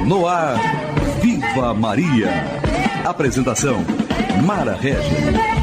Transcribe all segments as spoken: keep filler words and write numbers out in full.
No ar, Viva Maria. Apresentação, Mara Regis.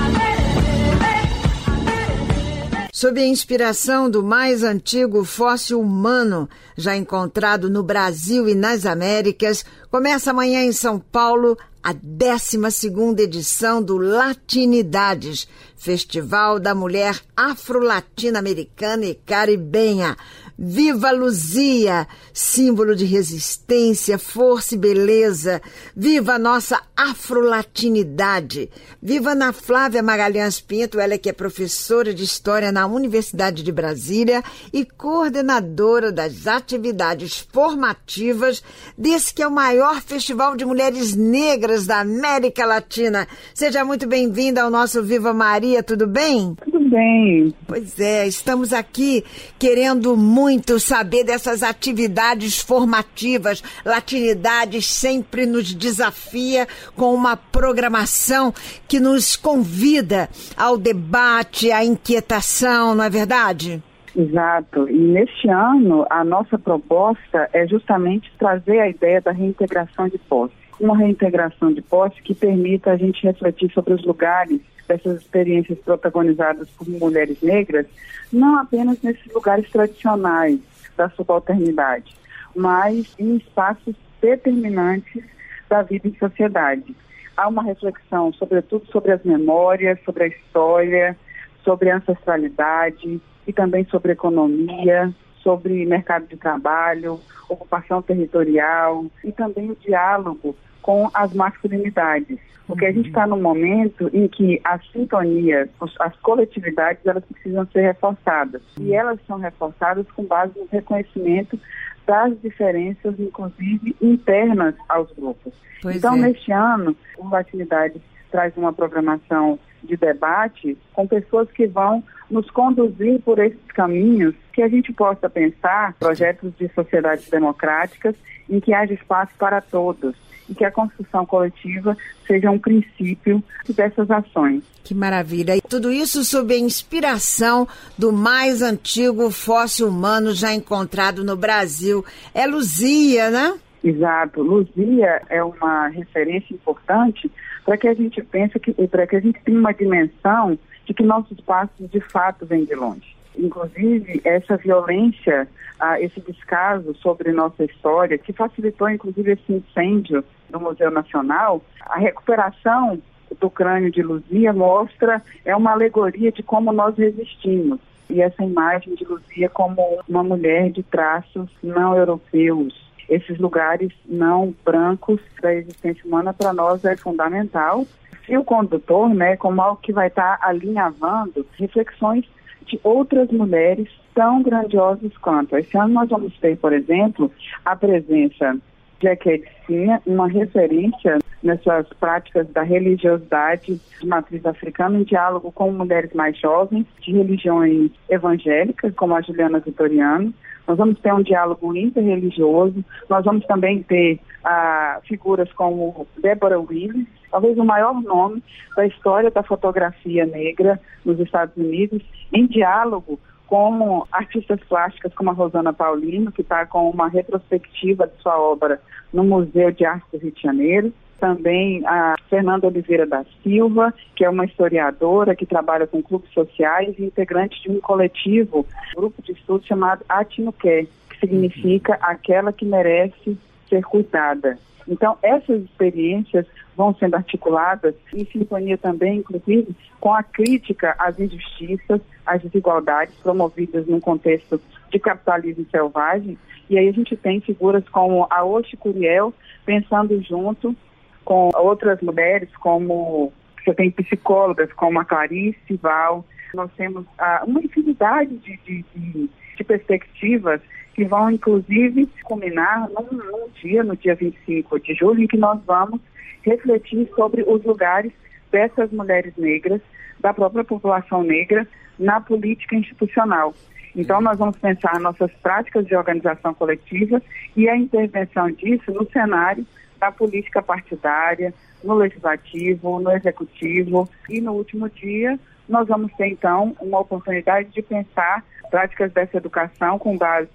Sob a inspiração do mais antigo fóssil humano já encontrado no Brasil e nas Américas, começa amanhã em São Paulo a décima segunda edição do Latinidades, Festival da Mulher Afro-Latino-Americana e Caribenha. Viva Luzia, símbolo de resistência, força e beleza. Viva a nossa afrolatinidade. Viva Ana Flávia Magalhães Pinto, ela que é professora de História na Universidade de Brasília e coordenadora das atividades formativas desse que é o maior festival de mulheres negras da América Latina. Seja muito bem-vinda ao nosso Viva Maria, tudo bem? Tudo bem. Pois é, estamos aqui querendo muito muito saber dessas atividades formativas. Latinidades sempre nos desafia com uma programação que nos convida ao debate, à inquietação, não é verdade? Exato. E neste ano, a nossa proposta é justamente trazer a ideia da reintegração de posse. Uma reintegração de posse que permita a gente refletir sobre os lugares dessas experiências protagonizadas por mulheres negras, não apenas nesses lugares tradicionais da subalternidade, mas em espaços determinantes da vida em sociedade. Há uma reflexão, sobretudo, sobre as memórias, sobre a história, sobre a ancestralidade e também sobre economia, sobre mercado de trabalho, ocupação territorial e também o diálogo com as masculinidades. Porque a gente está num momento em que as sintonias, as coletividades, elas precisam ser reforçadas. E elas são reforçadas com base no reconhecimento das diferenças, inclusive internas aos grupos. Pois então, é. Neste ano, o Latinidades traz uma programação de debate com pessoas que vão nos conduzir por esses caminhos, que a gente possa pensar projetos de sociedades democráticas em que haja espaço para todos e que a construção coletiva seja um princípio dessas ações. Que maravilha! E tudo isso sob a inspiração do mais antigo fóssil humano já encontrado no Brasil. É Luzia, né? Exato. Luzia é uma referência importante para que a gente pense, que, para que a gente tenha uma dimensão de que nossos passos de fato vêm de longe. Inclusive, essa violência, ah, esse descaso sobre nossa história, que facilitou inclusive esse incêndio do Museu Nacional, a recuperação do crânio de Luzia mostra, é uma alegoria de como nós resistimos. E essa imagem de Luzia como uma mulher de traços não europeus, esses lugares não brancos da existência humana, para nós é fundamental. Fio condutor, né, como algo que vai estar alinhavando reflexões de outras mulheres tão grandiosas quanto. Esse ano nós vamos ter, por exemplo, a presença de Eketinha, uma referência nessas práticas da religiosidade de matriz africana, em diálogo com mulheres mais jovens, de religiões evangélicas, como a Juliana Vitoriano. Nós vamos ter um diálogo interreligioso, nós vamos também ter ah, figuras como Deborah Willis, talvez o maior nome da história da fotografia negra nos Estados Unidos, em diálogo com artistas plásticas como a Rosana Paulino, que está com uma retrospectiva de sua obra no Museu de Arte do Rio de Janeiro. Também a Fernanda Oliveira da Silva, que é uma historiadora que trabalha com clubes sociais e integrante de um coletivo, um grupo de estudo chamado Atinuqué, que significa aquela que merece ser cuidada. Então, essas experiências vão sendo articuladas em sintonia também, inclusive, com a crítica às injustiças, às desigualdades promovidas num contexto de capitalismo selvagem. E aí a gente tem figuras como a Oxi Curiel, pensando junto com outras mulheres, como você tem psicólogas como a Clarice Val. Nós temos ah, uma infinidade de, de, de, de perspectivas que vão, inclusive, culminar num, num dia, no dia vinte e cinco de julho, em que nós vamos refletir sobre os lugares dessas mulheres negras, da própria população negra, na política institucional. Então, nós vamos pensar nossas práticas de organização coletiva e a intervenção disso no cenário da política partidária, no legislativo, no executivo. E no último dia, nós vamos ter, então, uma oportunidade de pensar práticas dessa educação com base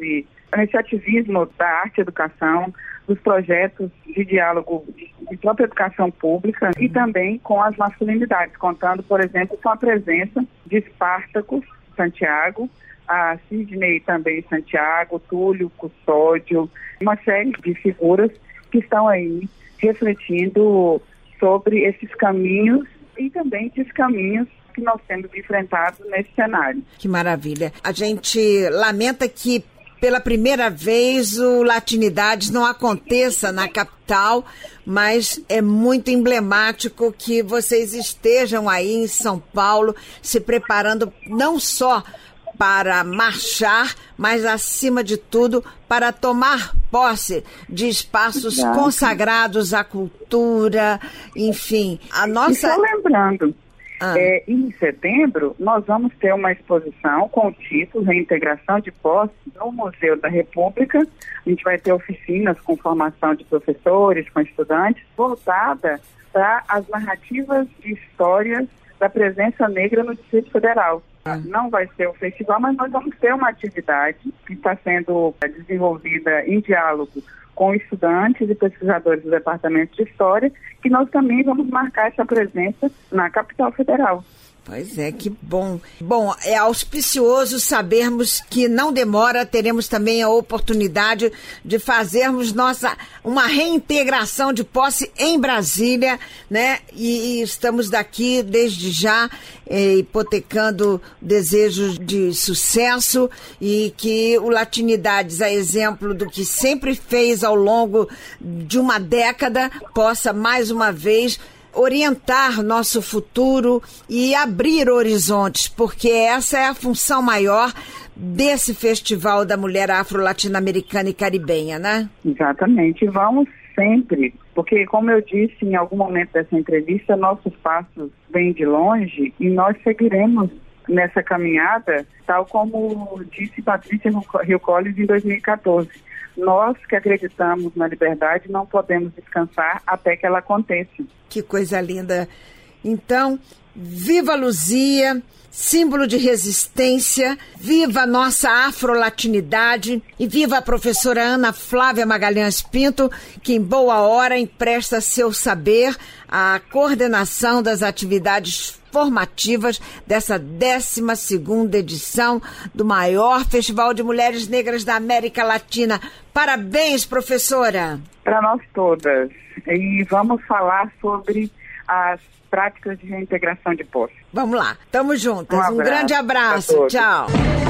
nesse ativismo da arte e educação, dos projetos de diálogo de própria educação pública e também com as masculinidades, contando, por exemplo, com a presença de Espartacus Santiago, a Sidney também Santiago, Túlio Custódio, uma série de figuras que estão aí refletindo sobre esses caminhos e também descaminhos que nós temos enfrentado nesse cenário. Que maravilha. A gente lamenta que pela primeira vez o Latinidades não aconteça na capital, mas é muito emblemático que vocês estejam aí em São Paulo se preparando não só para marchar, mas acima de tudo para tomar posse de espaços Exato. consagrados à cultura, enfim. A nossa... E só lembrando, Ah. É, em setembro, nós vamos ter uma exposição com o título Reintegração de Posse no Museu da República. A gente vai ter oficinas com formação de professores, com estudantes, voltada para as narrativas de histórias da presença negra no Distrito Federal. Ah. Não vai ser o festival, mas nós vamos ter uma atividade que está sendo desenvolvida em diálogo com estudantes e pesquisadores do Departamento de História, que nós também vamos marcar essa presença na capital federal. Pois é, que bom. Bom, é auspicioso sabermos que não demora, teremos também a oportunidade de fazermos nossa, uma reintegração de posse em Brasília, né? E, e estamos daqui desde já eh, hipotecando desejos de sucesso e que o Latinidades, a exemplo do que sempre fez ao longo de uma década, possa mais uma vez orientar nosso futuro e abrir horizontes, porque essa é a função maior desse Festival da Mulher Afro-Latino-Americana e Caribenha, né? Exatamente, vamos sempre, porque como eu disse em algum momento dessa entrevista, nossos passos vêm de longe e nós seguiremos nessa caminhada, tal como disse Patrícia Hill Collins em dois mil e catorze. Nós que acreditamos na liberdade não podemos descansar até que ela aconteça. Que coisa linda. Então, viva a Luzia, símbolo de resistência, viva a nossa afrolatinidade e viva a professora Ana Flávia Magalhães Pinto, que em boa hora empresta seu saber à coordenação das atividades formativas dessa décima segunda edição do maior Festival de Mulheres Negras da América Latina. Parabéns, professora! Para nós todas. E vamos falar sobre as práticas de reintegração de posse. Vamos lá, tamo juntas. Um, abraço, um grande abraço. Tchau.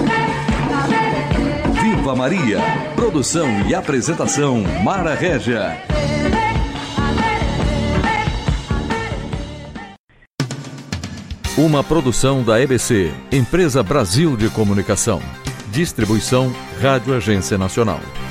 Viva Maria. Produção e apresentação Mara Régia. Uma produção da E B C, Empresa Brasil de Comunicação. Distribuição Rádio Agência Nacional.